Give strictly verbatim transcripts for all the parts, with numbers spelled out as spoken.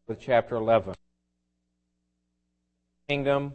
with chapter eleven. Kingdom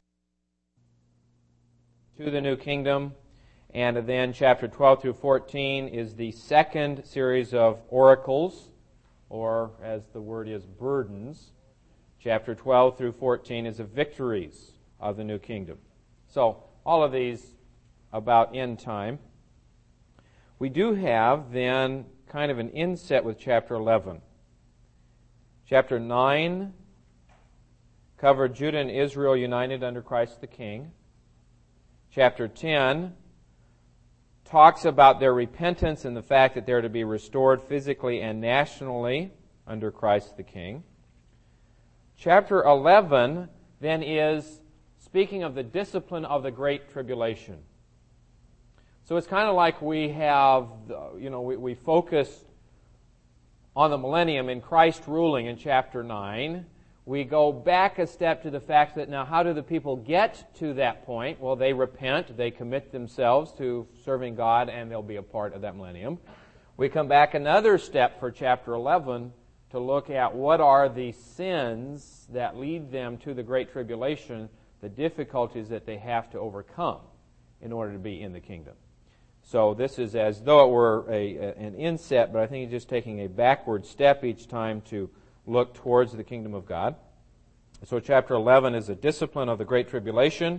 to the new kingdom, and then chapter twelve through fourteen is the second series of oracles, or as the word is, burdens. Chapter twelve through fourteen is the victories of the new kingdom. So, all of these about end time. We do have then kind of an inset with chapter eleven. Chapter nine covered Judah and Israel united under Christ the King. Chapter ten talks about their repentance and the fact that they're to be restored physically and nationally under Christ the King. Chapter eleven then is speaking of the discipline of the Great Tribulation. So it's kind of like we have, you know, we, we focus on the millennium in Christ ruling in chapter nine. We go back a step to the fact that now how do the people get to that point? Well, they repent, they commit themselves to serving God, and they'll be a part of that millennium. We come back another step for chapter eleven to look at what are the sins that lead them to the Great Tribulation, the difficulties that they have to overcome in order to be in the kingdom. So this is as though it were a, a, an inset, but I think he's just taking a backward step each time to look towards the kingdom of God. So chapter eleven is a discipline of the Great Tribulation.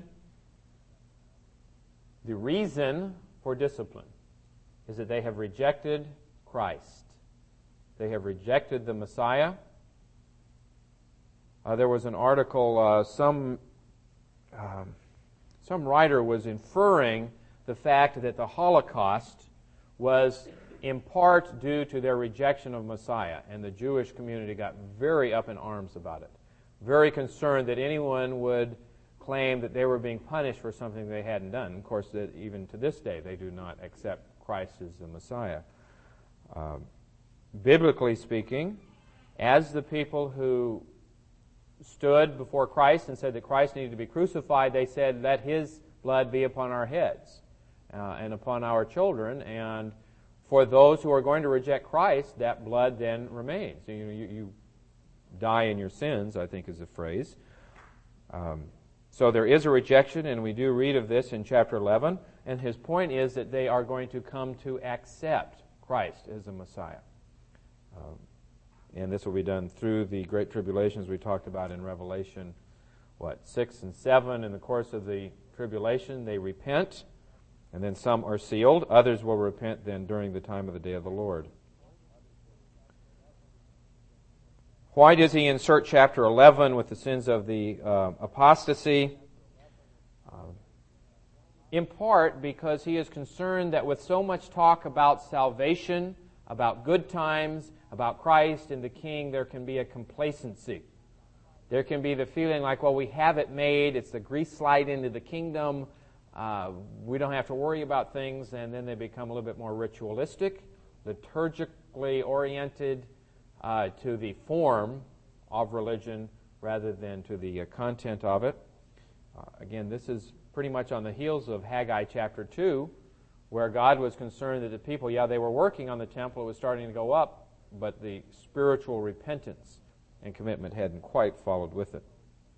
The reason for discipline is that they have rejected Christ. They have rejected the Messiah. Uh, there was an article, uh, some um, some writer was inferring the fact that the Holocaust was in part due to their rejection of Messiah, and the Jewish community got very up in arms about it, very concerned that anyone would claim that they were being punished for something they hadn't done. Of course, that even to this day, they do not accept Christ as the Messiah. Um, biblically speaking, as the people who stood before Christ and said that Christ needed to be crucified, they said, let His blood be upon our heads uh, and upon our children, and for those who are going to reject Christ, that blood then remains. You, you, you die in your sins, I think is the phrase. Um, so there is a rejection, and we do read of this in chapter eleven. And his point is that they are going to come to accept Christ as the Messiah. Um, and this will be done through the Great Tribulations we talked about in Revelation, what, six and seven. In the course of the tribulation, they repent. And then some are sealed. Others will repent then during the time of the day of the Lord. Why does he insert chapter eleven with the sins of the uh, apostasy? Uh, in part because he is concerned that with so much talk about salvation, about good times, about Christ and the King, there can be a complacency. There can be the feeling like, well, we have it made. It's the grease slide into the kingdom. Uh, we don't have to worry about things, and then they become a little bit more ritualistic, liturgically oriented uh, to the form of religion rather than to the uh, content of it. Uh, again, this is pretty much on the heels of Haggai chapter two, where God was concerned that the people, yeah, they were working on the temple, it was starting to go up, but the spiritual repentance and commitment hadn't quite followed with it.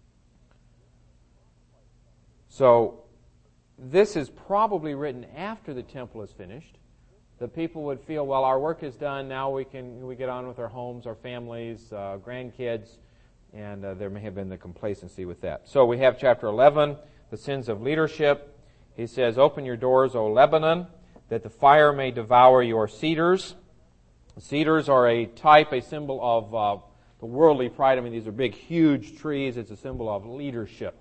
So, this is probably written after the temple is finished. The people would feel, well, our work is done. Now we can we get on with our homes, our families, uh, grandkids, and uh, there may have been the complacency with that. So we have chapter eleven, the sins of leadership. He says, open your doors, O Lebanon, that the fire may devour your cedars. Cedars are a type, a symbol of uh, the worldly pride. I mean, these are big, huge trees. It's a symbol of leadership.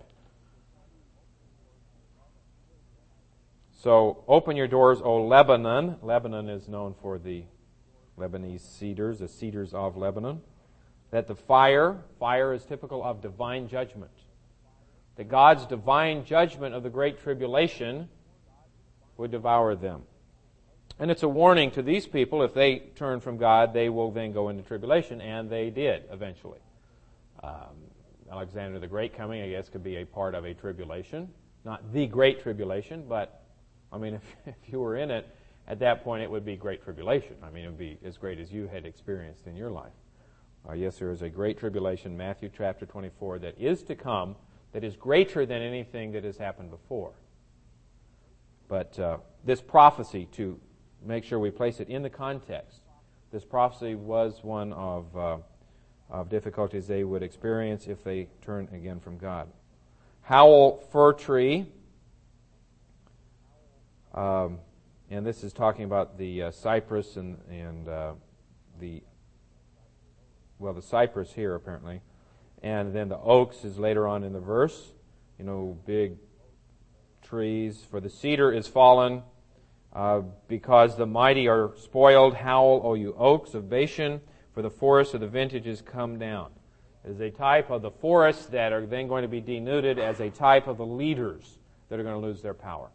So, open your doors, O Lebanon. Lebanon is known for the Lebanese cedars, the cedars of Lebanon. That the fire, fire is typical of divine judgment. That God's divine judgment of the Great Tribulation would devour them. And it's a warning to these people, if they turn from God, they will then go into tribulation, and they did eventually. Um, Alexander the Great coming, I guess, could be a part of a tribulation. Not the Great Tribulation, but I mean, if, if you were in it, at that point it would be great tribulation. I mean, it would be as great as you had experienced in your life. Uh, yes, there is a great tribulation, Matthew chapter twenty-four, that is to come, that is greater than anything that has happened before. But uh, this prophecy, to make sure we place it in the context, this prophecy was one of, uh, of difficulties they would experience if they turn again from God. Howell fir tree, um, and this is talking about the uh, cypress and, and uh, the, well, the cypress here apparently, and then the oaks is later on in the verse, you know, big trees. For the cedar is fallen, uh, because the mighty are spoiled. Howl, O you oaks of Bashan, for the forests of the vintage is come down. It is a type of the forests that are then going to be denuded as a type of the leaders that are going to lose their power.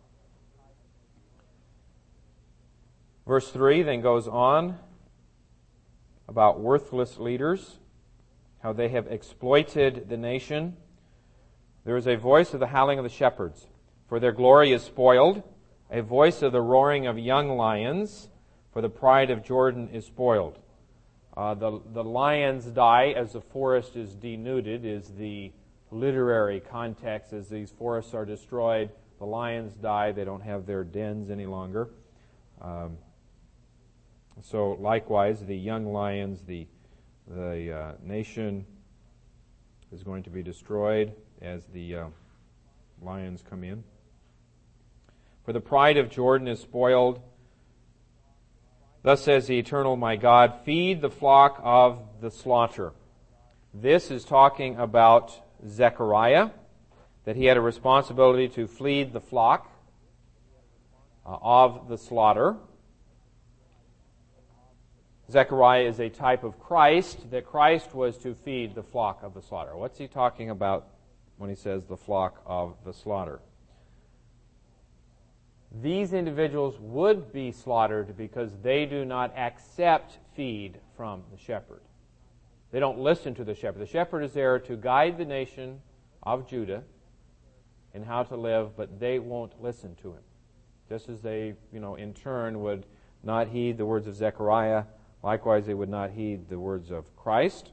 Verse three then goes on about worthless leaders, how they have exploited the nation. There is a voice of the howling of the shepherds, for their glory is spoiled, a voice of the roaring of young lions, for the pride of Jordan is spoiled. Uh, the, the lions die as the forest is denuded, is the literary context. As these forests are destroyed, the lions die. They don't have their dens any longer. Um, so likewise, the young lions, the, the uh, nation is going to be destroyed as the uh, lions come in. For the pride of Jordan is spoiled. Thus says the Eternal, my God, feed the flock of the slaughter. This is talking about Zechariah, that he had a responsibility to feed the flock uh, of the slaughter. Zechariah is a type of Christ, that Christ was to feed the flock of the slaughter. What's he talking about when he says the flock of the slaughter? These individuals would be slaughtered because they do not accept feed from the shepherd. They don't listen to the shepherd. The shepherd is there to guide the nation of Judah in how to live, but they won't listen to him. Just as they, you know, in turn would not heed the words of Zechariah, likewise they would not heed the words of Christ.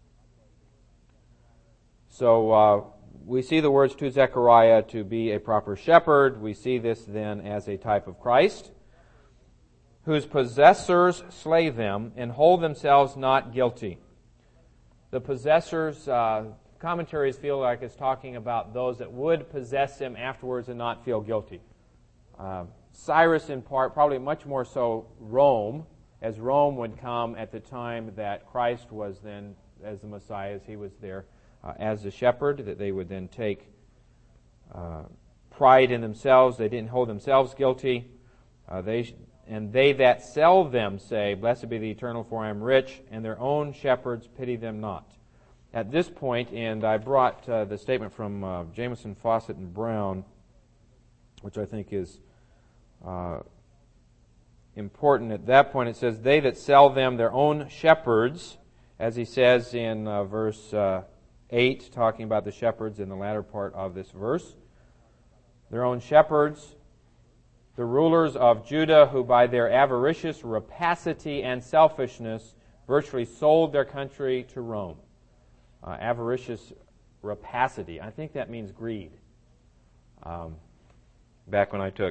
So, uh, we see the words to Zechariah to be a proper shepherd. We see this then as a type of Christ, whose possessors slay them and hold themselves not guilty. The possessors, uh, commentaries feel like it's talking about those that would possess him afterwards and not feel guilty. Uh, Cyrus in part, probably much more so Rome, as Rome would come at the time that Christ was then as the Messiah, as he was there. Uh, as the shepherd, that they would then take uh, pride in themselves. They didn't hold themselves guilty. Uh, they and they that sell them say, blessed be the Eternal, for I am rich, and their own shepherds pity them not. At this point, and I brought uh, the statement from uh, Jameson, Fawcett, and Brown, which I think is uh, important. At that point, it says, they that sell them their own shepherds, as he says in uh, verse Uh, eight, talking about the shepherds in the latter part of this verse. Their own shepherds, the rulers of Judah, who by their avaricious rapacity and selfishness virtually sold their country to Rome. Uh, avaricious rapacity. I think that means greed. Um, back when I took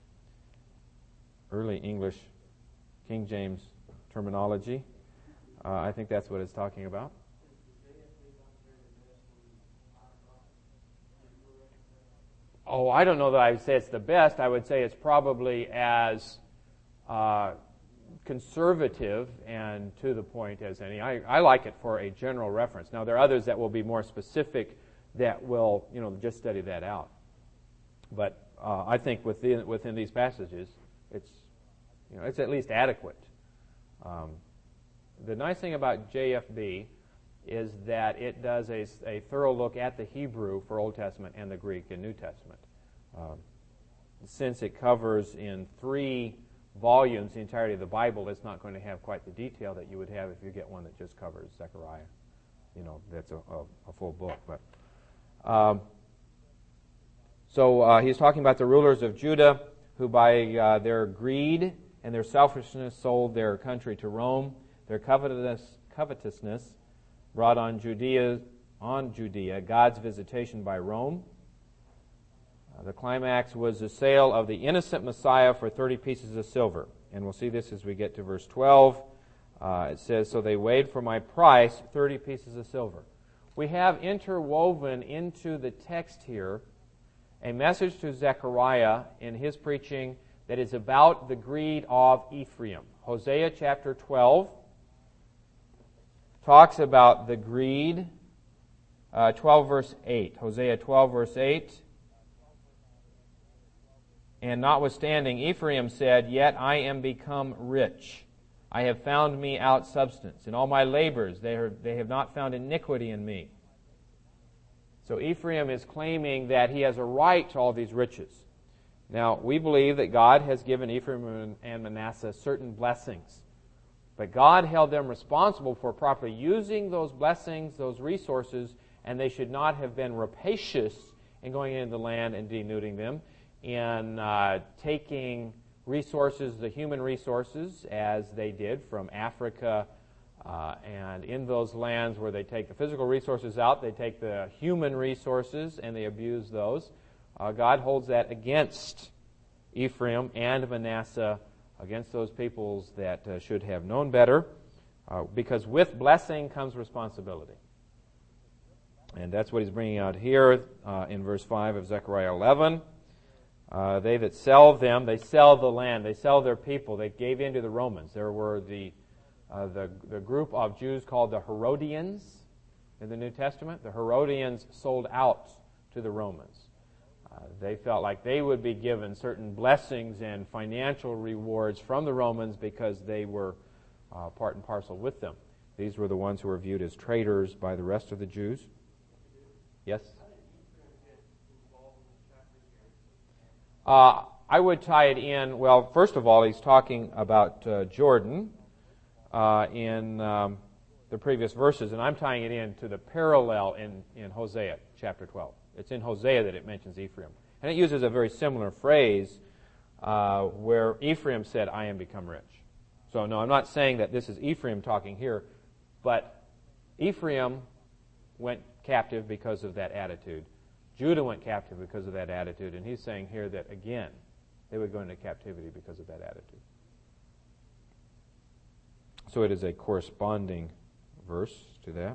early English King James terminology, uh, I think that's what it's talking about. Oh, I don't know that I would say it's the best. I would say it's probably as uh, conservative and to the point as any. I, I like it for a general reference. Now, there are others that will be more specific that will, you know, just study that out. But uh, I think within within these passages, it's, you know, it's at least adequate. Um, the nice thing about J F B is that it does a, a thorough look at the Hebrew for Old Testament and the Greek and New Testament. Um, since it covers in three volumes the entirety of the Bible, it's not going to have quite the detail that you would have if you get one that just covers Zechariah. You know, that's a, a, a full book. But um, so uh, he's talking about the rulers of Judah, who by uh, their greed and their selfishness sold their country to Rome. Their covetousness, covetousness brought on Judea, on Judea God's visitation by Rome. Uh, the climax was the sale of the innocent Messiah for thirty pieces of silver. And we'll see this as we get to verse twelve. Uh, it says, so they weighed for my price thirty pieces of silver. We have interwoven into the text here a message to Zechariah in his preaching that is about the greed of Ephraim. Hosea chapter twelve talks about the greed. Uh, twelve verse eight. Hosea twelve verse eight. And notwithstanding, Ephraim said, yet I am become rich. I have found me out substance. In all my labors, they, are, they have not found iniquity in me. So Ephraim is claiming that he has a right to all these riches. Now, we believe that God has given Ephraim and Manasseh certain blessings. But God held them responsible for properly using those blessings, those resources, and they should not have been rapacious in going into the land and denuding them, in uh, taking resources, the human resources, as they did from Africa, uh, and in those lands where they take the physical resources out, they take the human resources and they abuse those. Uh, God holds that against Ephraim and Manasseh, against those peoples that uh, should have known better, uh, because with blessing comes responsibility. And that's what he's bringing out here uh, in verse five of Zechariah eleven. Uh, they that sell them, they sell the land, they sell their people. They gave in to the Romans. There were the, uh, the, the group of Jews called the Herodians in the New Testament. The Herodians sold out to the Romans. Uh, they felt like they would be given certain blessings and financial rewards from the Romans because they were uh, part and parcel with them. These were the ones who were viewed as traitors by the rest of the Jews. Yes? Uh, I would tie it in, well, first of all, he's talking about uh, Jordan uh, in um, the previous verses, and I'm tying it in to the parallel in, in Hosea chapter twelve. It's in Hosea that it mentions Ephraim. And it uses a very similar phrase uh, where Ephraim said, I am become rich. So no, I'm not saying that this is Ephraim talking here, but Ephraim went captive because of that attitude. Judah went captive because of that attitude, and he's saying here that, again, they would go into captivity because of that attitude. So it is a corresponding verse to that.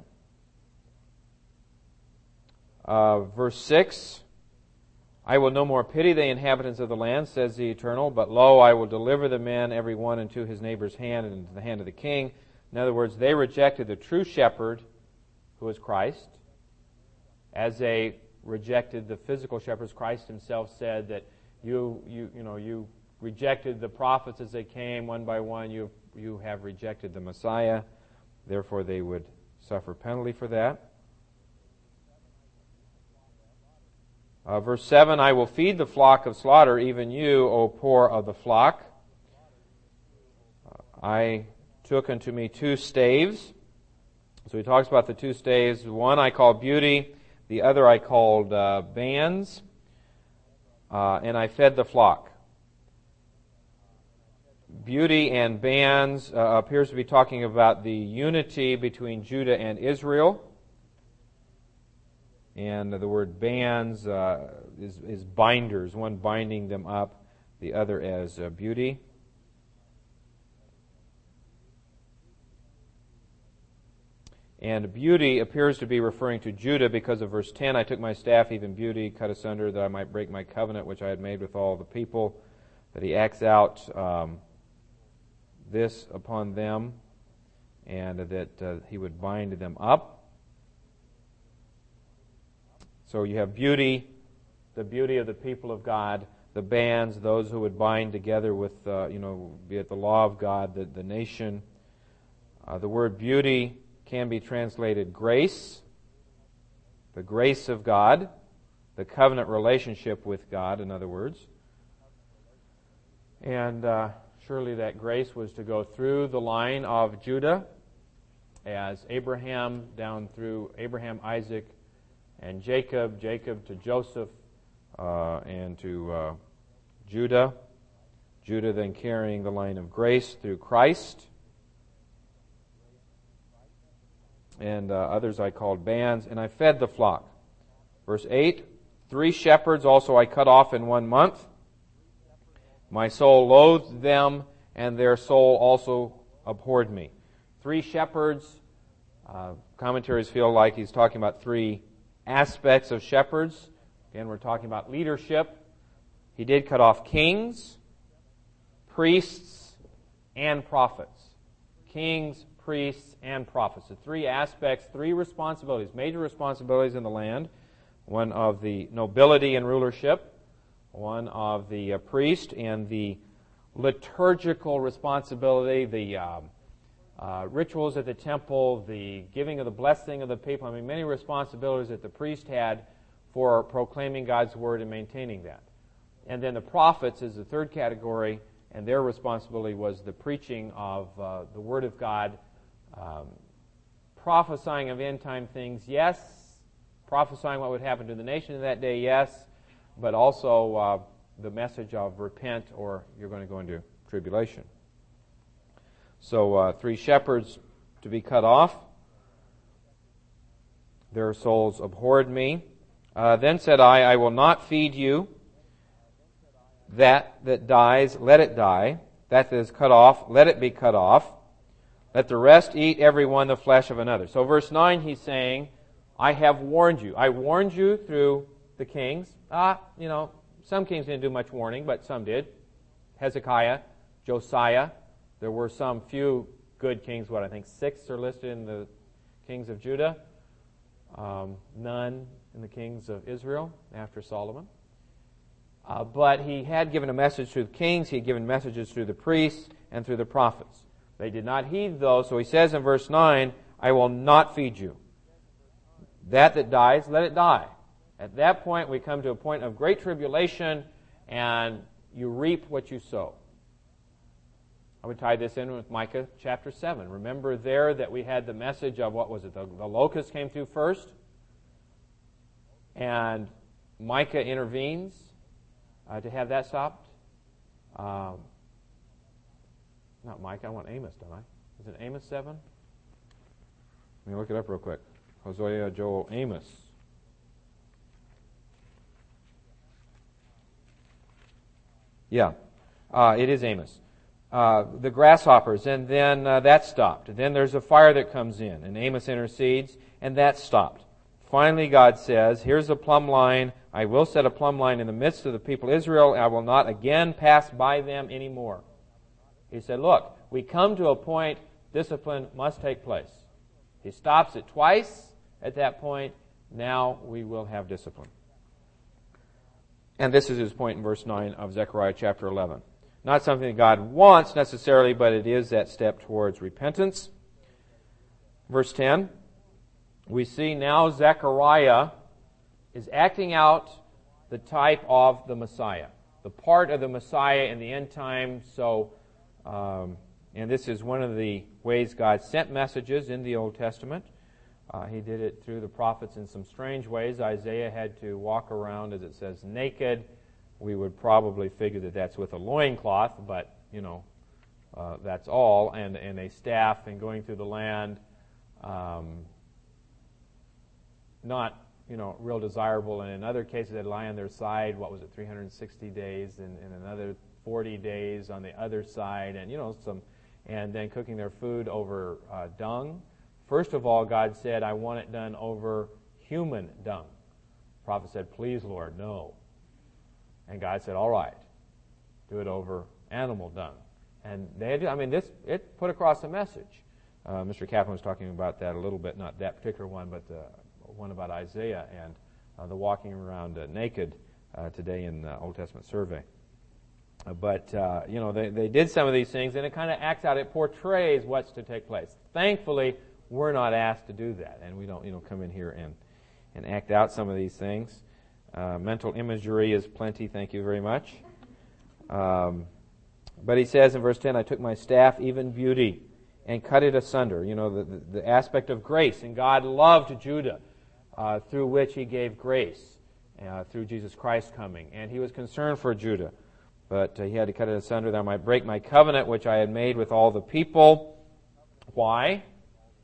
Uh, verse six, I will no more pity the inhabitants of the land, says the Eternal, but lo, I will deliver the men, every one into his neighbor's hand and into the hand of the king. In other words, they rejected the true shepherd, who is Christ, as they rejected the physical shepherds. Christ himself said that you, you, you know, you rejected the prophets as they came one by one. You, you have rejected the Messiah. Therefore, they would suffer penalty for that. Uh, verse seven, I will feed the flock of slaughter, even you, O poor of the flock. Uh, I took unto me two staves. So he talks about the two staves. One I call beauty, the other I called uh, bands, uh, and I fed the flock. Beauty and bands uh, appears to be talking about the unity between Judah and Israel. And the word bands uh, is, is binders, one binding them up, the other as uh, beauty. And beauty appears to be referring to Judah because of verse ten, I took my staff, even beauty, cut asunder, that I might break my covenant which I had made with all the people, that he acts out um, this upon them, and that uh, he would bind them up. So you have beauty, the beauty of the people of God, the bands, those who would bind together with, uh, you know, be it the law of God, the, the nation. Uh, the word beauty can be translated grace, the grace of God, the covenant relationship with God, in other words. And uh, surely that grace was to go through the line of Judah, as Abraham down through Abraham, Isaac, and Jacob, Jacob to Joseph, uh, and to uh, Judah. Judah then carrying the line of grace through Christ. and uh, others I called bands, and I fed the flock. Verse eight, three shepherds also I cut off in one month. My soul loathed them, and their soul also abhorred me. Three shepherds, uh, commentaries feel like he's talking about three aspects of shepherds. Again, we're talking about leadership. He did cut off kings, priests, and prophets. Kings, priests, and prophets. The three aspects, three responsibilities, major responsibilities in the land. One of the nobility and rulership, one of the uh, priest, and the liturgical responsibility, the um, uh, rituals at the temple, the giving of the blessing of the people. I mean, many responsibilities that the priest had for proclaiming God's word and maintaining that. And then the prophets is the third category, and their responsibility was the preaching of uh, the word of God, um, prophesying of end-time things, yes, prophesying what would happen to the nation in that day, yes, but also uh, the message of repent or you're going to go into tribulation. So uh, three shepherds to be cut off. Their souls abhorred me. Uh, then said I, I will not feed you. That that dies, let it die. That that is cut off, let it be cut off. Let the rest eat every one the flesh of another. So verse nine, he's saying, I have warned you. I warned you through the kings. Ah, you know, some kings didn't do much warning, but some did. Hezekiah, Josiah. There were some few good kings. What, I think six are listed in the kings of Judah. Um, none in the kings of Israel after Solomon. Uh, but he had given a message through the kings. He had given messages through the priests and through the prophets. They did not heed those. So he says in verse nine, I will not feed you. That that dies, let it die. At that point, we come to a point of great tribulation, and you reap what you sow. I would tie this in with Micah chapter seven. Remember there that we had the message of, what was it, the, the locust came through first, and Micah intervenes uh, to have that stopped. Um, not Micah, I want Amos, don't I? Is it Amos seven? Let me look it up real quick. Hosea, Joel, Amos. Yeah, uh, it is Amos. Uh, the grasshoppers, and then uh, that stopped. And then there's a fire that comes in, and Amos intercedes, and that stopped. Finally, God says, here's a plumb line. I will set a plumb line in the midst of the people of Israel. I will not again pass by them anymore. He said, look, we come to a point, discipline must take place. He stops it twice at that point. Now we will have discipline. And this is his point in verse nine of Zechariah chapter eleven. Not something that God wants necessarily, but it is that step towards repentance. Verse ten, we see now Zechariah is acting out the type of the Messiah, the part of the Messiah in the end time. So, um, and this is one of the ways God sent messages in the Old Testament. Uh, he did it through the prophets in some strange ways. Isaiah had to walk around, as it says, naked. We would probably figure that that's with a loincloth, but, you know, uh, that's all, and, and a staff, and going through the land. Um, not, you know, real desirable. And in other cases, they'd lie on their side, what was it, three hundred sixty days, and, and another forty days on the other side, and, you know, some, and then cooking their food over uh, dung. First of all, God said, I want it done over human dung. The prophet said, please, Lord, no. And God said, all right, do it over animal dung. And they had, I mean, this, it put across a message. Uh, Mister Kaplan was talking about that a little bit, not that particular one, but uh, one about Isaiah and uh, the walking around uh, naked uh, today in the Old Testament survey. Uh, but, uh, you know, they, they did some of these things, and it kind of acts out, it portrays what's to take place. Thankfully, we're not asked to do that, and we don't, you know, come in here and, and act out some of these things. Uh, mental imagery is plenty, thank you very much. Um, but he says in verse ten, I took my staff, even beauty, and cut it asunder. You know, the, the, the aspect of grace. And God loved Judah, uh, through which he gave grace, uh, through Jesus Christ coming. And he was concerned for Judah. But uh, he had to cut it asunder that I might break my covenant, which I had made with all the people. Why?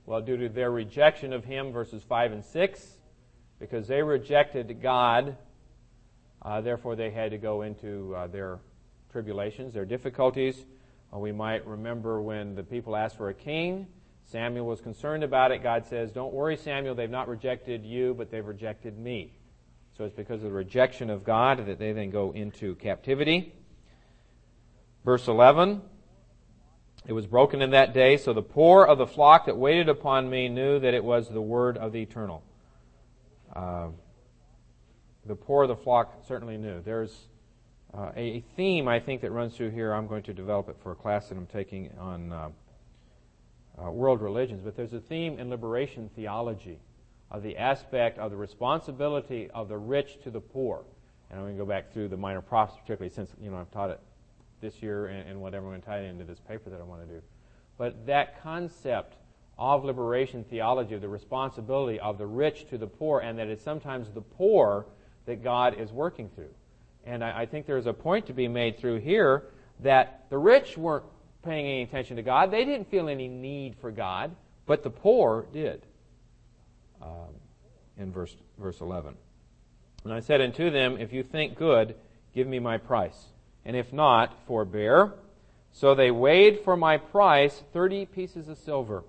Well, due to their rejection of Him, verses five and six, because they rejected God, uh, therefore they had to go into uh, their tribulations, their difficulties. Uh, we might remember when the people asked for a king, Samuel was concerned about it. God says, don't worry, Samuel, they've not rejected you, but they've rejected me. So it's because of the rejection of God that they then go into captivity. Verse eleven, it was broken in that day, so the poor of the flock that waited upon me knew that it was the word of the Eternal. Uh, the poor of the flock certainly knew. There's uh, a theme, I think, that runs through here. I'm going to develop it for a class that I'm taking on uh, uh, world religions. But there's a theme in liberation theology of the aspect of the responsibility of the rich to the poor. And I'm going to go back through the minor prophets, particularly since, you know, I've taught it this year and, and whatever I'm going to tie it into this paper that I want to do. But that concept of liberation theology, of the responsibility of the rich to the poor, and that it's sometimes the poor that God is working through. And I, I think there's a point to be made through here that the rich weren't paying any attention to God. They didn't feel any need for God, but the poor did. Um, in verse verse eleven. And I said unto them, if you think good, give me my price. And if not, forbear. So they weighed for my price thirty pieces of silver.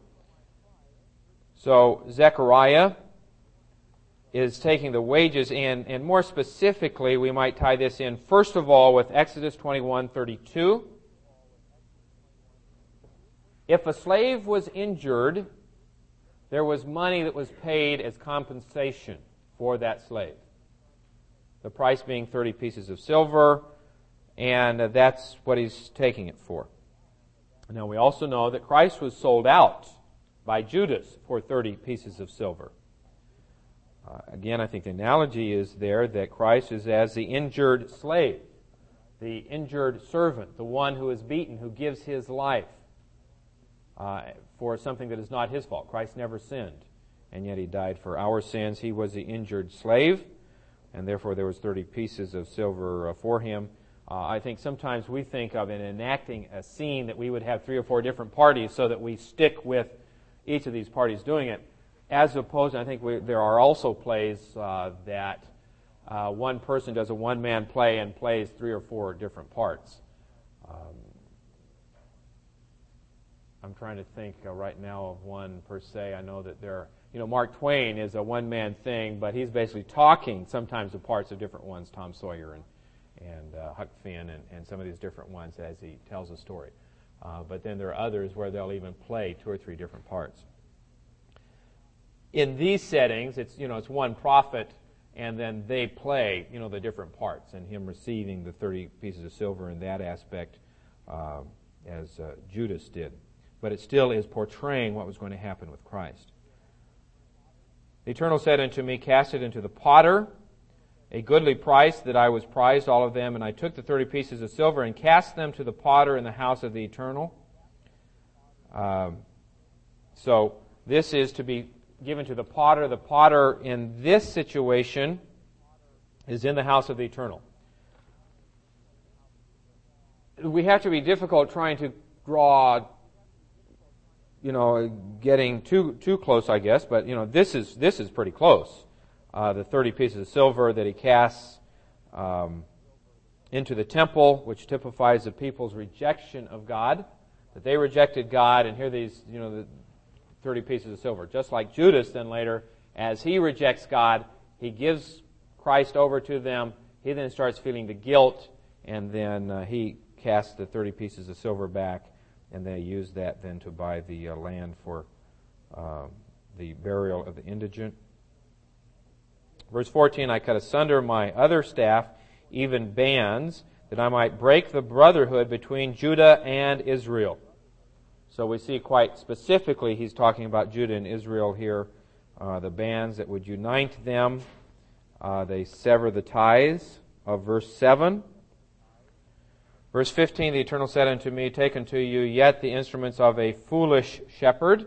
So Zechariah is taking the wages in, and more specifically, we might tie this in, first of all, with Exodus twenty-one thirty-two. If a slave was injured, there was money that was paid as compensation for that slave. The price being thirty pieces of silver, and that's what he's taking it for. Now we also know that Christ was sold out by Judas for thirty pieces of silver. Uh, again, I think the analogy is there that Christ is as the injured slave, the injured servant, the one who is beaten, who gives his life uh, for something that is not his fault. Christ never sinned, and yet he died for our sins. He was the injured slave, and therefore there was thirty pieces of silver uh, for him. Uh, I think sometimes we think of in enacting a scene that we would have three or four different parties so that we stick with each of these parties doing it, as opposed, I think we, there are also plays uh, that uh, one person does a one-man play and plays three or four different parts. Um, I'm trying to think uh, right now of one per se. I know that there are, you know, Mark Twain is a one-man thing, but he's basically talking sometimes the parts of different ones, Tom Sawyer and and uh, Huck Finn and, and some of these different ones as he tells a story. Uh, but then there are others where they'll even play two or three different parts. In these settings, it's, you know, it's one prophet, and then they play, you know, the different parts, and him receiving the thirty pieces of silver in that aspect, uh, as uh, Judas did. But it still is portraying what was going to happen with Christ. The Eternal said unto me, cast it into the potter, a goodly price that I was prized all of them, and I took the thirty pieces of silver and cast them to the potter in the house of the Eternal. Um, so this is to be given to the potter. The potter in this situation is in the house of the Eternal. We have to be difficult trying to draw, you know, getting too too close, I guess, but you know, this is this is pretty close. Uh, the thirty pieces of silver that he casts um, into the temple, which typifies the people's rejection of God, that they rejected God, and here these, you know, the thirty pieces of silver. Just like Judas then later, as he rejects God, he gives Christ over to them. He then starts feeling the guilt, and then uh, he casts the thirty pieces of silver back, and they use that then to buy the uh, land for uh, the burial of the indigent. Verse fourteen, I cut asunder my other staff, even bands, that I might break the brotherhood between Judah and Israel. So we see quite specifically he's talking about Judah and Israel here, uh, the bands that would unite them. Uh, they sever the ties of verse seven. Verse fifteen, the Eternal said unto me, take unto you yet the instruments of a foolish shepherd.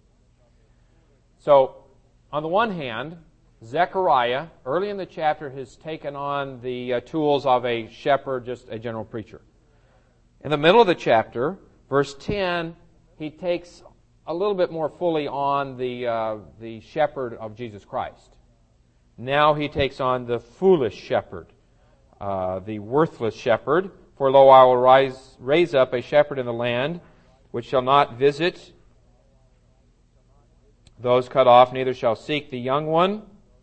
So, on the one hand, Zechariah, early in the chapter, has taken on the uh, tools of a shepherd, just a general preacher. In the middle of the chapter, verse ten, he takes a little bit more fully on the uh, the shepherd of Jesus Christ. Now he takes on the foolish shepherd, uh, the worthless shepherd. For lo, I will rise, raise up a shepherd in the land, which shall not visit those cut off, neither shall seek the young one,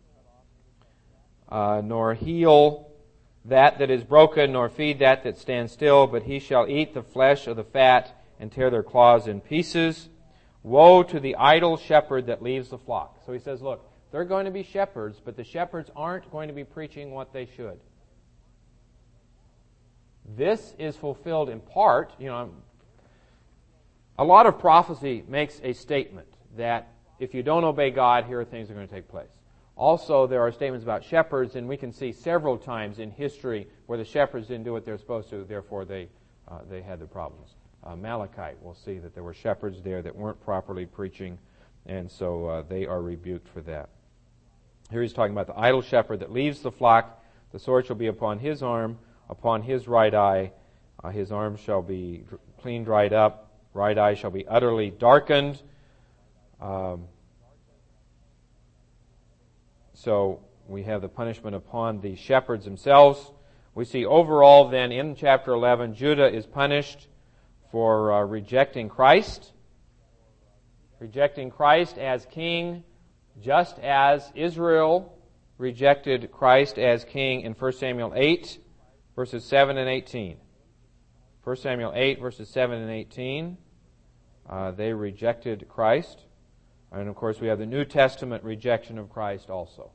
uh, nor heal that that is broken, nor feed that that stands still, but he shall eat the flesh of the fat and tear their claws in pieces. Woe to the idle shepherd that leaves the flock. So he says, look, they're going to be shepherds, but the shepherds aren't going to be preaching what they should. This is fulfilled in part, you know, a lot of prophecy makes a statement that if you don't obey God, here are things that are going to take place. Also, there are statements about shepherds, and we can see several times in history where the shepherds didn't do what they're supposed to, therefore they uh, they had the problems. Uh, Malachi, we'll see that there were shepherds there that weren't properly preaching, and so uh, they are rebuked for that. Here he's talking about the idle shepherd that leaves the flock. The sword shall be upon his arm, upon his right eye. Uh, his arm shall be clean dried up. Right eye shall be utterly darkened. Um, so we have the punishment upon the shepherds themselves. We see overall then in chapter eleven, Judah is punished for uh, rejecting Christ. Rejecting Christ as king, just as Israel rejected Christ as king in First Samuel eight, verses seven and eighteen. First Samuel eight, verses seven and eighteen. Uh, they rejected Christ. And of course we have the New Testament rejection of Christ also.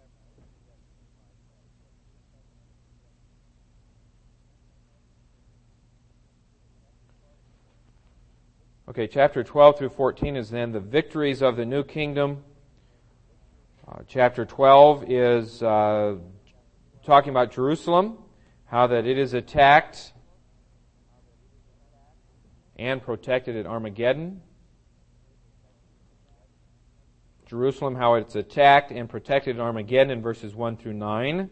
Okay, chapter twelve through fourteen is then the victories of the new kingdom. Uh, chapter twelve is uh, talking about Jerusalem, how that it is attacked and protected at Armageddon. Jerusalem, how it's attacked and protected at Armageddon in verses one through nine.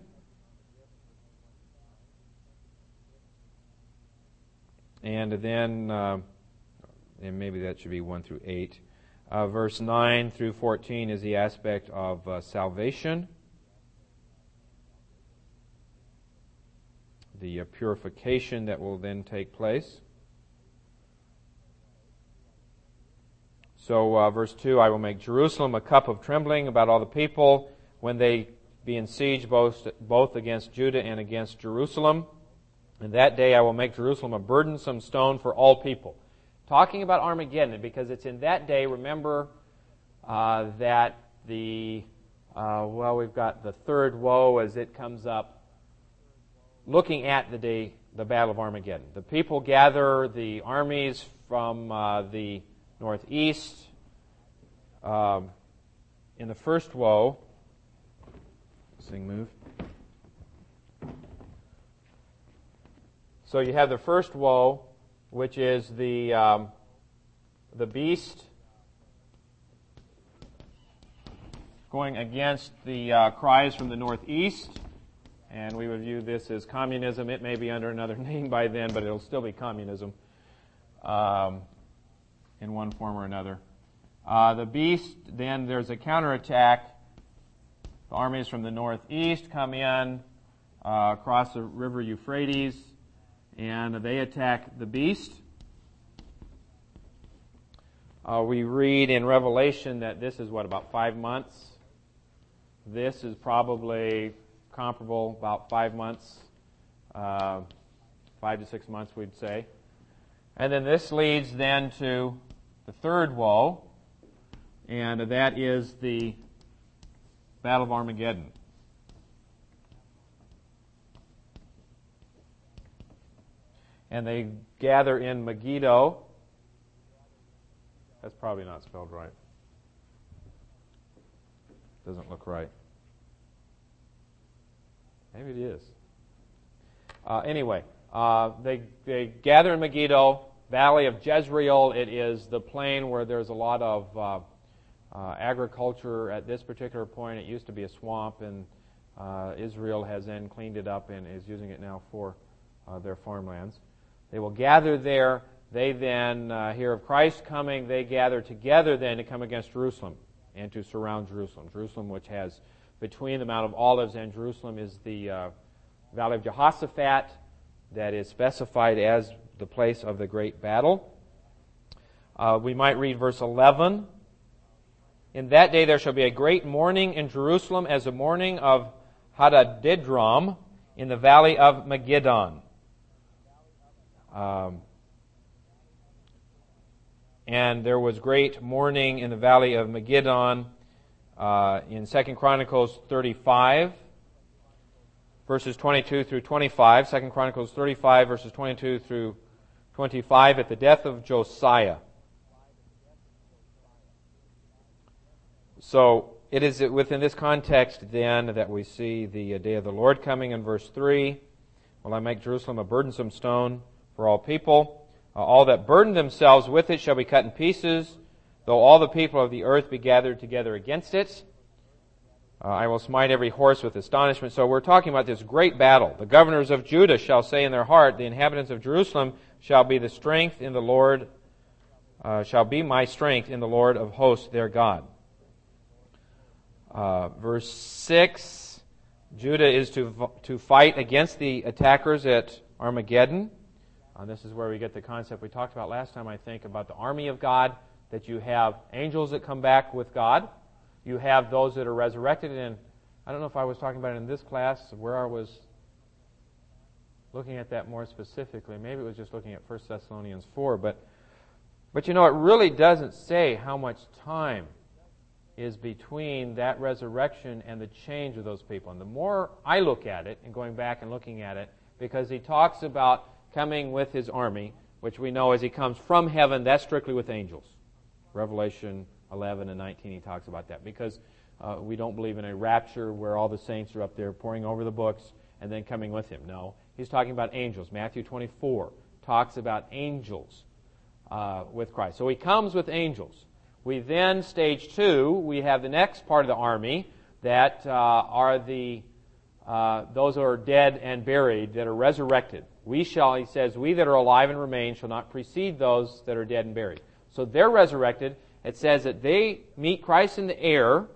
And then, uh, and maybe that should be one through eight. Uh, verse nine through fourteen is the aspect of uh, salvation. The uh, purification that will then take place. So uh, verse two, I will make Jerusalem a cup of trembling about all the people when they be in siege both, both against Judah and against Jerusalem. And that day I will make Jerusalem a burdensome stone for all people. Talking about Armageddon, because it's in that day, remember uh, that the, uh, well, we've got the third woe as it comes up, looking at the day, the Battle of Armageddon. The people gather the armies from uh, the northeast. Um, in the first woe, this thing move. So you have the first woe, which is the um, the beast going against the uh, cries from the northeast, and we would view this as communism. It may be under another name by then, but it'll still be communism. Um, in one form or another. Uh, the beast, then there's a counterattack. The armies from the northeast come in uh, across the river Euphrates, and they attack the beast. Uh, we read in Revelation that this is, what, about five months? This is probably comparable, about five months, uh, five to six months, we'd say. And then this leads then to the third woe, and that is the Battle of Armageddon. And they gather in Megiddo. That's probably not spelled right. Doesn't look right. Maybe it is. Uh, anyway, uh, they they gather in Megiddo. Valley of Jezreel, it is the plain where there's a lot of uh, uh, agriculture at this particular point. It used to be a swamp, and uh, Israel has then cleaned it up and is using it now for uh, their farmlands. They will gather there. they then uh, hear of Christ coming. They gather together then to come against Jerusalem and to surround Jerusalem. Jerusalem, which has between the Mount of Olives and Jerusalem, is the uh, Valley of Jehoshaphat, that is specified as the place of the great battle. Uh, we might read verse eleven. In that day there shall be a great mourning in Jerusalem, as the mourning of Hadadidram in the valley of Megiddon. Um, and there was great mourning in the valley of Megiddon uh, in Second Chronicles thirty-five, verses twenty-two through twenty-five. Second Chronicles thirty-five, verses twenty-two through twenty-five, at the death of Josiah. So it is within this context then that we see the day of the Lord coming in verse three. Will I make Jerusalem a burdensome stone for all people? Uh, all that burden themselves with it shall be cut in pieces, though all the people of the earth be gathered together against it. Uh, I will smite every horse with astonishment. So we're talking about this great battle. The governors of Judah shall say in their heart, the inhabitants of Jerusalem shall be the strength in the Lord, uh, shall be my strength in the Lord of hosts, their God. Uh, verse six, Judah is to to fight against the attackers at Armageddon. Uh, this is where we get the concept we talked about last time, I think, about the army of God, that you have angels that come back with God. You have those that are resurrected. And I don't know if I was talking about it in this class, where I was looking at that more specifically. Maybe it was just looking at First Thessalonians four. But, but you know, it really doesn't say how much time is between that resurrection and the change of those people. And the more I look at it, and going back and looking at it, because he talks about coming with his army, which we know as he comes from heaven, that's strictly with angels. Revelation eleven and nineteen, he talks about that. Because uh, we don't believe in a rapture where all the saints are up there pouring over the books and then coming with him. No, he's talking about angels. Matthew twenty-four talks about angels uh, with Christ. So he comes with angels. We then, stage two, we have the next part of the army that uh, are the uh, those who are dead and buried, that are resurrected. We shall, he says, we that are alive and remain shall not precede those that are dead and buried. So they're resurrected. It says that they meet Christ in the air,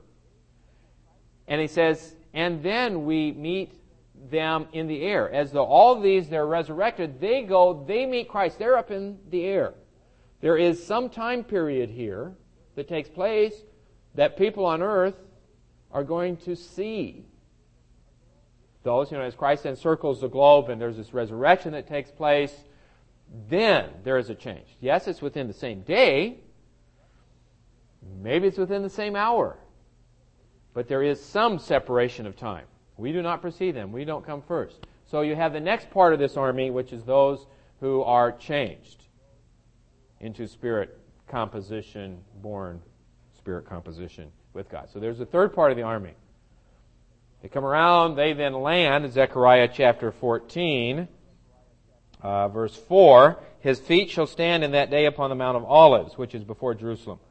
and he says, and then we meet them in the air. As though all these, they're resurrected, they go, they meet Christ. They're up in the air. There is some time period here that takes place that people on earth are going to see. Those, you know, as Christ encircles the globe and there's this resurrection that takes place, then there is a change. Yes, it's within the same day. Maybe it's within the same hour. But there is some separation of time. We do not precede them. We don't come first. So you have the next part of this army, which is those who are changed into spirit composition, born spirit composition with God. So there's the third part of the army. They come around, they then land, Zechariah chapter fourteen, uh, verse four, his feet shall stand in that day upon the Mount of Olives, which is before Jerusalem.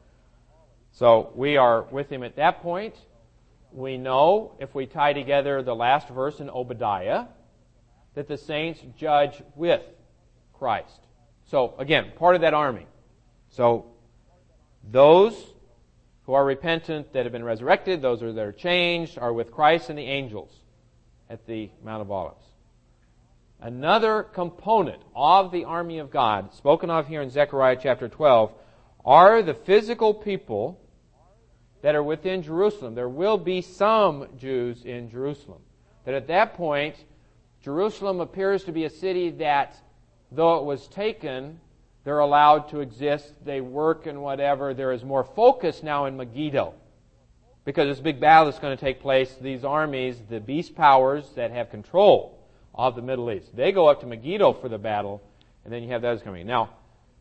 So we are with him at that point. We know, if we tie together the last verse in Obadiah, that the saints judge with Christ. So again, part of that army. So those who are repentant, that have been resurrected, those that are changed, are with Christ and the angels at the Mount of Olives. Another component of the army of God, spoken of here in Zechariah chapter twelve, are the physical people that are within Jerusalem. There will be some Jews in Jerusalem. That at that point, Jerusalem appears to be a city that, though it was taken, they're allowed to exist, they work and whatever. There is more focus now in Megiddo. Because this big battle is going to take place, these armies, the beast powers that have control of the Middle East, they go up to Megiddo for the battle, and then you have those coming. Now,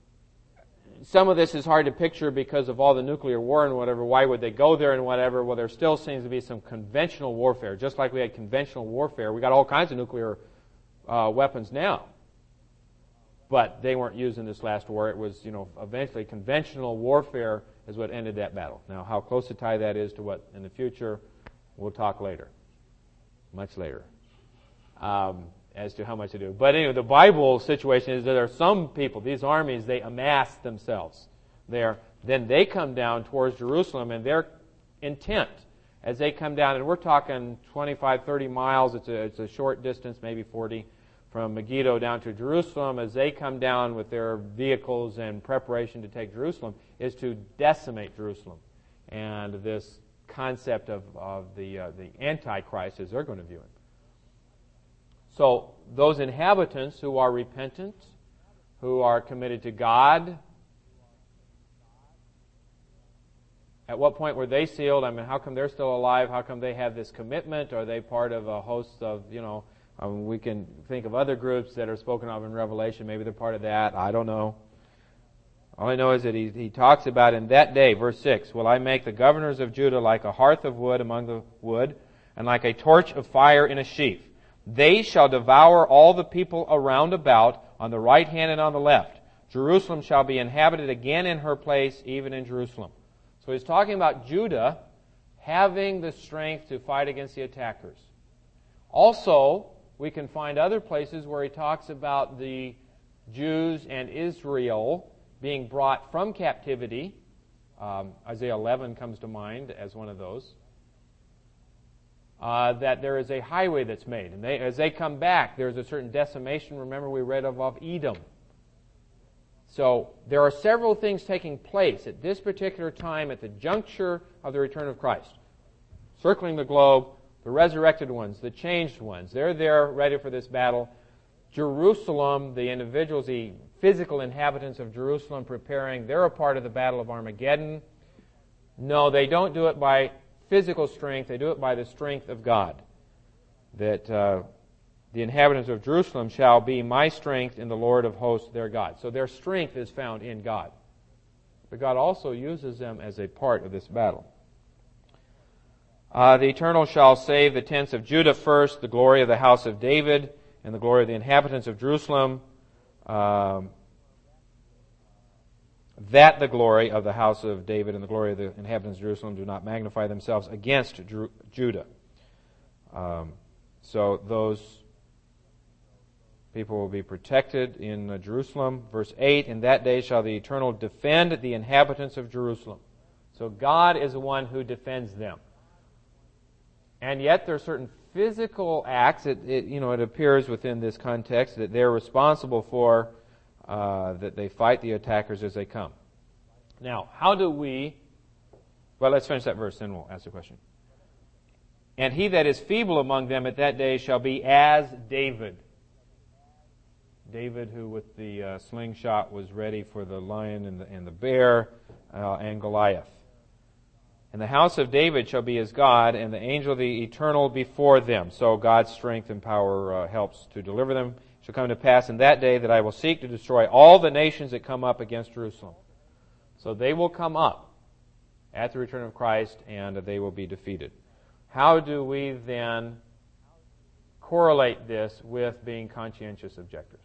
some of this is hard to picture because of all the nuclear war and whatever. Why would they go there and whatever? Well, there still seems to be some conventional warfare. Just like we had conventional warfare, we got all kinds of nuclear uh, weapons now. But they weren't used in this last war. It was, you know, eventually conventional warfare is what ended that battle. Now, how close to tie that is to what in the future, we'll talk later. Much later. Um, as to how much to do. But anyway, the Bible situation is that there are some people, these armies, they amass themselves there. Then they come down towards Jerusalem, and their intent as they come down, and we're talking twenty-five, thirty miles, it's a, it's a short distance, maybe forty, from Megiddo down to Jerusalem, as they come down with their vehicles and preparation to take Jerusalem, is to decimate Jerusalem. And this concept of, of the, uh, the Antichrist as they're going to view him. So those inhabitants who are repentant, who are committed to God, at what point were they sealed? I mean, how come they're still alive? How come they have this commitment? Are they part of a host of, you know, um, we can think of other groups that are spoken of in Revelation. Maybe they're part of that. I don't know. All I know is that he, he talks about in that day, verse six, will I make the governors of Judah like a hearth of wood among the wood, and like a torch of fire in a sheaf. They shall devour all the people around about on the right hand and on the left. Jerusalem shall be inhabited again in her place, even in Jerusalem. So he's talking about Judah having the strength to fight against the attackers. Also, we can find other places where he talks about the Jews and Israel being brought from captivity. Um, Isaiah eleven comes to mind as one of those. Uh, that there is a highway that's made. And they, as they come back, there's a certain decimation. Remember, we read of, of Edom. So there are several things taking place at this particular time at the juncture of the return of Christ. Circling the globe, the resurrected ones, the changed ones, they're there ready for this battle. Jerusalem, the individuals, the physical inhabitants of Jerusalem preparing, they're a part of the battle of Armageddon. No, they don't do it by physical strength, they do it by the strength of God. That uh, the inhabitants of Jerusalem shall be my strength in the Lord of hosts, their God. So their strength is found in God. But God also uses them as a part of this battle. Uh, the Eternal shall save the tents of Judah first, the glory of the house of David, and the glory of the inhabitants of Jerusalem. Um, that the glory of the house of David and the glory of the inhabitants of Jerusalem do not magnify themselves against Jer- Judah. Um, so those people will be protected in uh, Jerusalem. Verse eight, in that day shall the Eternal defend the inhabitants of Jerusalem. So God is the one who defends them. And yet there are certain physical acts, it, it, you know, it appears within this context that they're responsible for, uh, that they fight the attackers as they come. Now, how do we, well, let's finish that verse, then we'll ask the question. And he that is feeble among them at that day shall be as David. David, who with the uh, slingshot was ready for the lion and the, and the bear, uh, and Goliath. And the house of David shall be his God, and the angel of the Eternal before them. So God's strength and power uh, helps to deliver them. It shall come to pass in that day that I will seek to destroy all the nations that come up against Jerusalem. So they will come up at the return of Christ, and they will be defeated. How do we then correlate this with being conscientious objectors?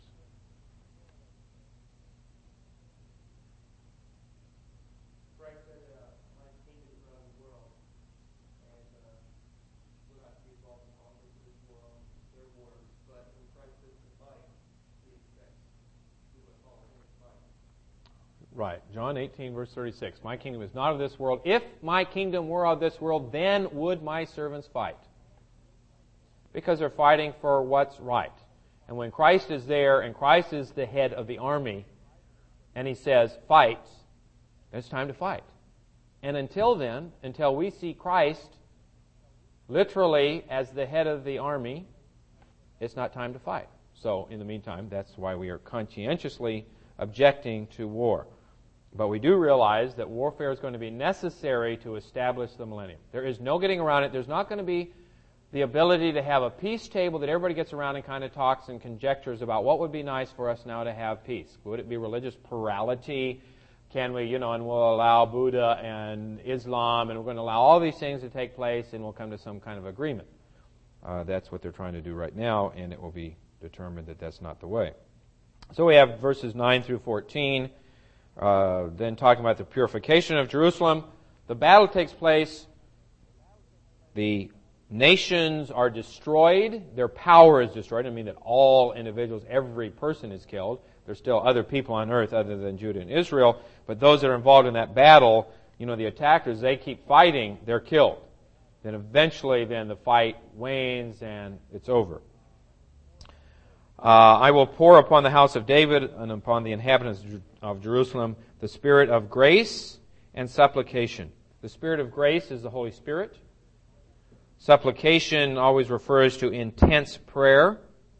Right. John eighteen, verse thirty-six. My kingdom is not of this world. If my kingdom were of this world, then would my servants fight. Because they're fighting for what's right. And when Christ is there, and Christ is the head of the army, and he says, fight, it's time to fight. And until then, until we see Christ literally as the head of the army, it's not time to fight. So, in the meantime, that's why we are conscientiously objecting to war. But we do realize that warfare is going to be necessary to establish the millennium. There is no getting around it. There's not going to be the ability to have a peace table that everybody gets around and kind of talks and conjectures about what would be nice for us now to have peace. Would it be religious plurality? Can we, you know, and we'll allow Buddha and Islam, and we're going to allow all these things to take place, and we'll come to some kind of agreement. Uh, that's what they're trying to do right now, and it will be determined that that's not the way. So we have verses nine through fourteen, uh, then talking about the purification of Jerusalem. The battle takes place. The Nations are destroyed. Their power is destroyed. I mean that all individuals, every person is killed. There's still other people on earth other than Judah and Israel. But those that are involved in that battle, you know, the attackers, they keep fighting, they're killed. Then eventually, then the fight wanes and it's over. Uh, I will pour upon the house of David and upon the inhabitants of Jerusalem the spirit of grace and supplication. The spirit of grace is the Holy Spirit. Supplication always refers to intense prayer.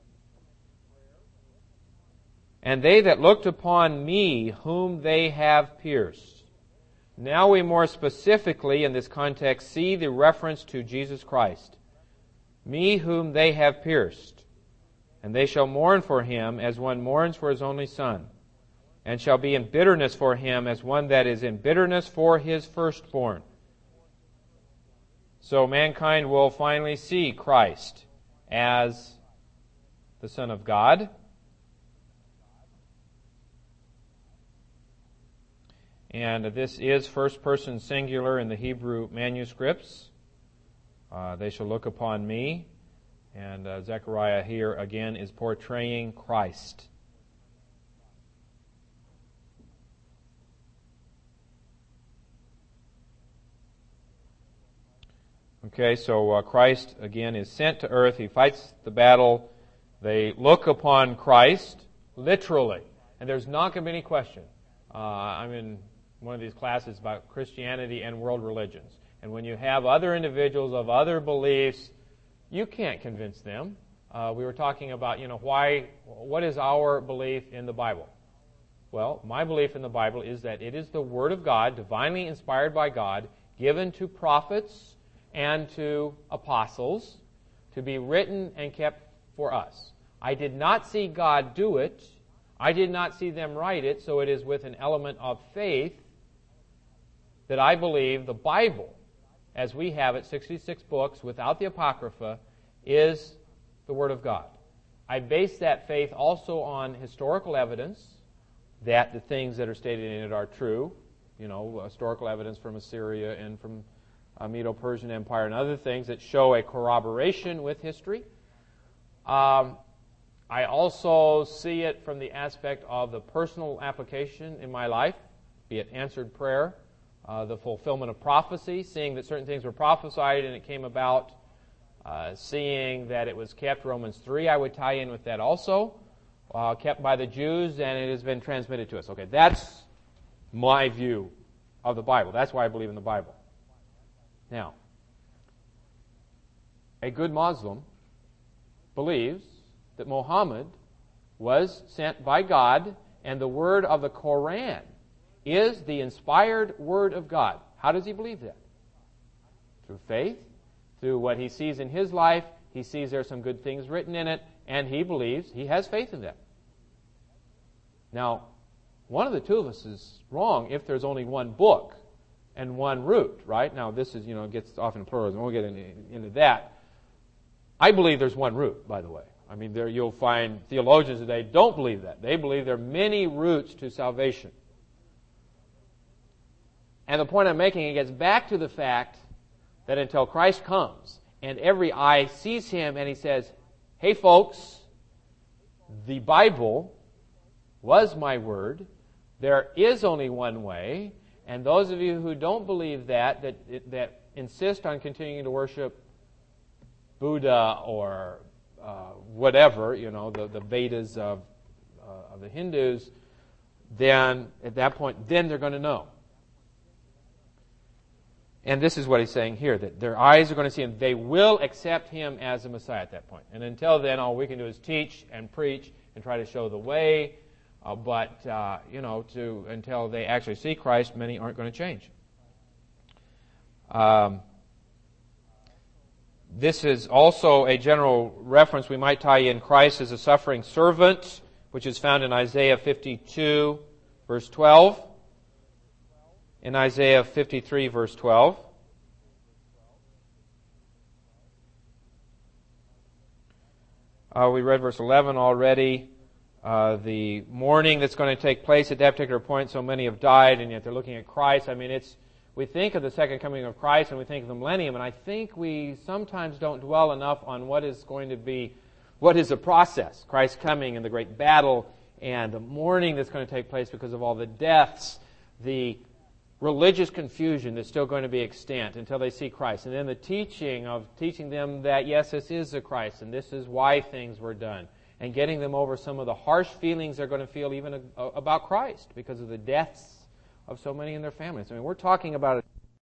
And they that looked upon me, whom they have pierced. Now we more specifically, in this context, see the reference to Jesus Christ. Me whom they have pierced. And they shall mourn for him as one mourns for his only son, and shall be in bitterness for him as one that is in bitterness for his firstborn. So mankind will finally see Christ as the Son of God. And this is first person singular in the Hebrew manuscripts. Uh, they shall look upon me. And uh, Zechariah here again is portraying Christ. Okay, so uh, Christ again is sent to earth. He fights the battle. They look upon Christ literally. And there's not going to be any question. Uh, I'm in one of these classes about Christianity and world religions. And when you have other individuals of other beliefs, you can't convince them. Uh, we were talking about, you know, why, what is our belief in the Bible? Well, my belief in the Bible is that it is the Word of God, divinely inspired by God, given to prophets and to apostles to be written and kept for us. I did not see God do it. I did not see them write it, so it is with an element of faith that I believe the Bible, as we have it, sixty-six books without the Apocrypha, is the Word of God. I base that faith also on historical evidence that the things that are stated in it are true. You know, historical evidence from Assyria and from uh, Medo-Persian Empire and other things that show a corroboration with history. Um, I also see it from the aspect of the personal application in my life, be it answered prayer, Uh, the fulfillment of prophecy, seeing that certain things were prophesied and it came about, uh, seeing that it was kept, Romans three, I would tie in with that also, uh, kept by the Jews, and it has been transmitted to us. Okay, that's my view of the Bible. That's why I believe in the Bible. Now, a good Muslim believes that Muhammad was sent by God, and the word of the Koran is the inspired Word of God. How does he believe that? Through faith, through what he sees in his life. He sees there are some good things written in it, and he believes, he has faith in that. Now, one of the two of us is wrong if there's only one book and one root, right? Now, this is, you know, gets often pluralism. We'll get into, into that. I believe there's one root, by the way. I mean, there you'll find theologians today don't believe that. They believe there are many roots to salvation. And the point I'm making, it gets back to the fact that until Christ comes and every eye sees him and he says, hey folks, the Bible was my word, there is only one way, and those of you who don't believe that, that, that insist on continuing to worship Buddha or uh, whatever, you know, the, the Vedas of, uh, of the Hindus, then at that point, then they're going to know. And this is what he's saying here, that their eyes are going to see him. They will accept him as the Messiah at that point. And until then, all we can do is teach and preach and try to show the way. Uh, but, uh, you know, to until they actually see Christ, many aren't going to change. Um, this is also a general reference. We might tie in Christ as a suffering servant, which is found in Isaiah fifty-two, verse twelve. In Isaiah fifty-three, verse twelve. Uh, we read verse eleven already. Uh, the mourning that's going to take place at that particular point, so many have died, and yet they're looking at Christ. I mean, it's we think of the second coming of Christ and we think of the millennium, and I think we sometimes don't dwell enough on what is going to be, what is the process, Christ coming and the great battle and the mourning that's going to take place because of all the deaths, the religious confusion that's still going to be extant until they see Christ. And then the teaching of teaching them that, yes, this is the Christ and this is why things were done. And getting them over some of the harsh feelings they're going to feel even about Christ because of the deaths of so many in their families. I mean, we're talking about